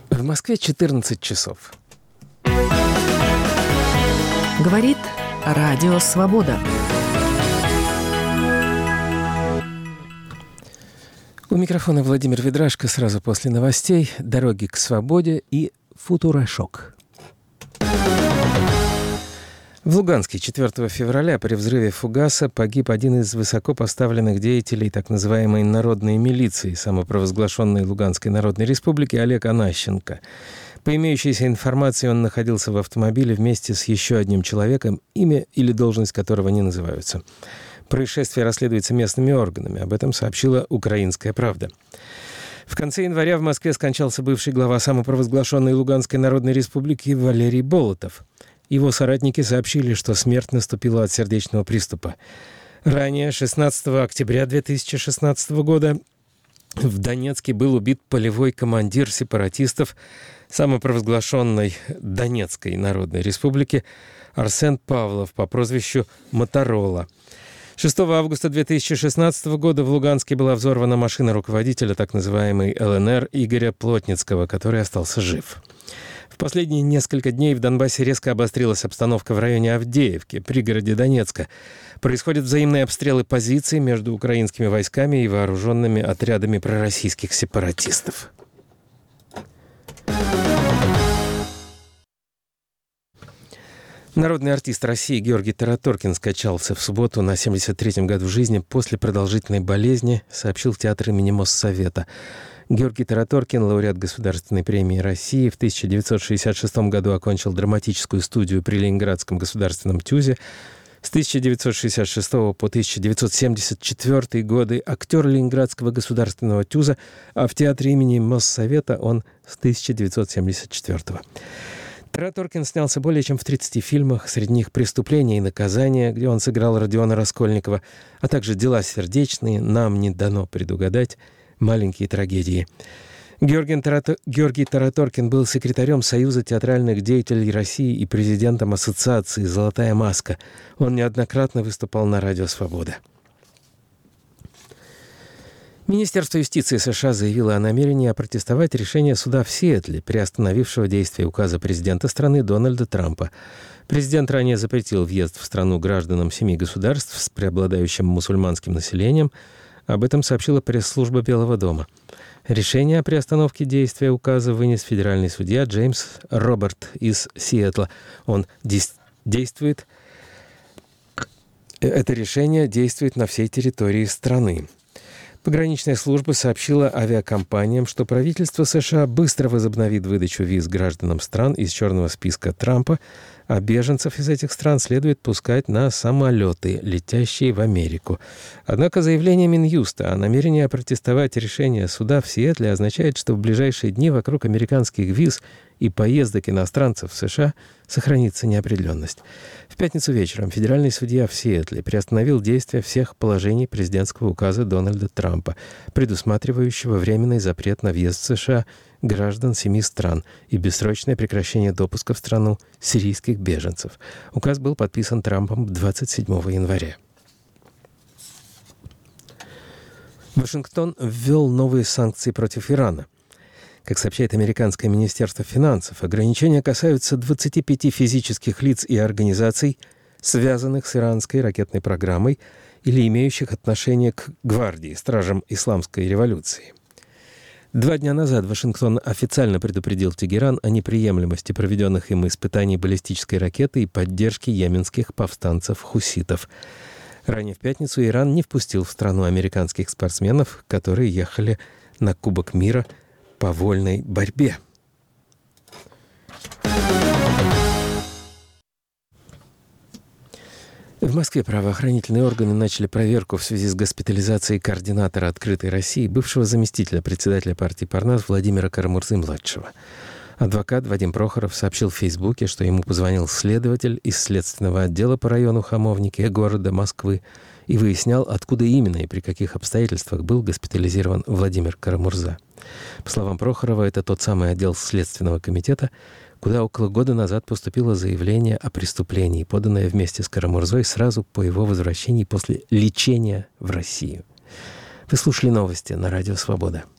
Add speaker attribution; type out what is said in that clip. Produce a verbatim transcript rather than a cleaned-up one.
Speaker 1: В Москве четырнадцать часов.
Speaker 2: Говорит Радио Свобода.
Speaker 1: У микрофона Владимир Ведрашко. Сразу после новостей «Дороги к свободе» и «Футурошок». В Луганске четвёртого февраля при взрыве фугаса погиб один из высокопоставленных деятелей так называемой народной милиции, самопровозглашенной Луганской Народной Республики, Олег Анащенко. По имеющейся информации, он находился в автомобиле вместе с еще одним человеком, имя или должность которого не называются. Происшествие расследуется местными органами. Об этом сообщила «Украинская правда». В конце января в Москве скончался бывший глава самопровозглашенной Луганской Народной Республики Валерий Болотов. Его соратники сообщили, что смерть наступила от сердечного приступа. Ранее, шестнадцатого октября две тысячи шестнадцатого года, в Донецке был убит полевой командир сепаратистов самопровозглашенной Донецкой Народной Республики Арсен Павлов по прозвищу Моторола. шестого августа две тысячи шестнадцатого года в Луганске была взорвана машина руководителя так называемой ЛНР Игоря Плотницкого, который остался жив. В последние несколько дней в Донбассе резко обострилась обстановка в районе Авдеевки, пригороде Донецка. Происходят взаимные обстрелы позиций между украинскими войсками и вооруженными отрядами пророссийских сепаратистов. Народный артист России Георгий Тараторкин скончался в субботу на семьдесят третьем году жизни после продолжительной болезни, сообщил театр имени Моссовета. Георгий Тараторкин, лауреат Государственной премии России, в тысяча девятьсот шестьдесят шестом году окончил драматическую студию при Ленинградском государственном ТЮЗе. С тысяча девятьсот шестьдесят шестого по тысяча девятьсот семьдесят четвёртый годы актер Ленинградского государственного ТЮЗа, а в театре имени Моссовета он с тысяча девятьсот семьдесят четвёртого. Тараторкин снялся более чем в тридцати фильмах, среди них «Преступление и наказание», где он сыграл Родиона Раскольникова, а также «Дела сердечные», «Нам не дано предугадать», «Маленькие трагедии». Георгий, Тарато... Георгий Тараторкин был секретарем Союза театральных деятелей России и президентом Ассоциации «Золотая маска». Он неоднократно выступал на Радио Свобода. Министерство юстиции США заявило о намерении опротестовать решение суда в Сиэтле, приостановившего действие указа президента страны Дональда Трампа. Президент ранее запретил въезд в страну гражданам семи государств с преобладающим мусульманским населением. Об этом сообщила пресс-служба Белого дома. Решение о приостановке действия указа вынес федеральный судья Джеймс Роберт из Сиэтла. Он действует... Это решение действует на всей территории страны. Пограничная служба сообщила авиакомпаниям, что правительство США быстро возобновит выдачу виз гражданам стран из черного списка Трампа, а беженцев из этих стран следует пускать на самолеты, летящие в Америку. Однако заявление Минюста о намерении опротестовать решение суда в Сиэтле означает, что в ближайшие дни вокруг американских виз и поездок иностранцев в США сохранится неопределенность. В пятницу вечером федеральный судья в Сиэтле приостановил действие всех положений президентского указа Дональда Трампа, предусматривающего временный запрет на въезд в США граждан семи стран и бессрочное прекращение допуска в страну сирийских беженцев. Указ был подписан Трампом двадцать седьмого января. Вашингтон ввел новые санкции против Ирана. Как сообщает американское министерство финансов, ограничения касаются двадцати пяти физических лиц и организаций, связанных с иранской ракетной программой или имеющих отношение к гвардии, стражам исламской революции. Два дня назад Вашингтон официально предупредил Тегеран о неприемлемости проведенных им испытаний баллистической ракеты и поддержки йеменских повстанцев-хуситов. Ранее в пятницу Иран не впустил в страну американских спортсменов, которые ехали на Кубок мира по вольной борьбе. В Москве правоохранительные органы начали проверку в связи с госпитализацией координатора «Открытой России», бывшего заместителя председателя партии «Парнас» Владимира Карамурзы-младшего. Адвокат Вадим Прохоров сообщил в Фейсбуке, что ему позвонил следователь из следственного отдела по району Хамовники города Москвы и выяснял, откуда именно и при каких обстоятельствах был госпитализирован Владимир Карамурза. По словам Прохорова, это тот самый отдел Следственного комитета, куда около года назад поступило заявление о преступлении, поданное вместе с Карамурзой сразу по его возвращении после лечения в Россию. Вы слушали новости на Радио Свобода.